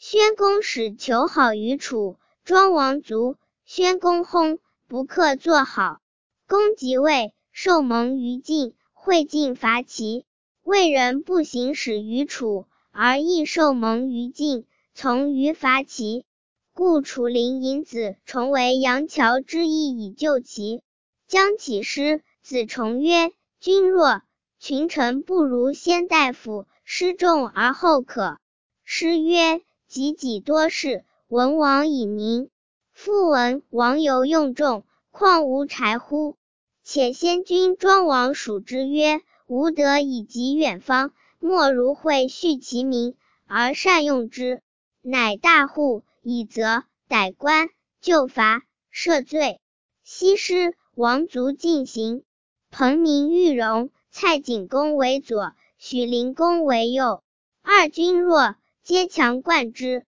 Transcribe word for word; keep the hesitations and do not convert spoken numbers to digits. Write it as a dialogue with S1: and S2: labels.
S1: 宣公使求好于楚，庄王卒，宣公薨，不克作好。公即位，受盟于晋，会晋伐齐。魏人不行使于楚，而亦受盟于晋，从于伐齐。故楚灵引子重为杨乔之意以救齐。将起师，子重曰：君若群臣不如先大夫，师重而后可。师曰：己己多事，文王以宁。夫闻王尤用众，况无柴乎？且先君庄王属之曰：吾德以及远方，莫如会恤其民，而善用之，乃大户，以责，逮官，就罚，赦罪。西施王卒进行。彭明玉荣，蔡景公为左，许灵公为右。二君若，皆强冠之。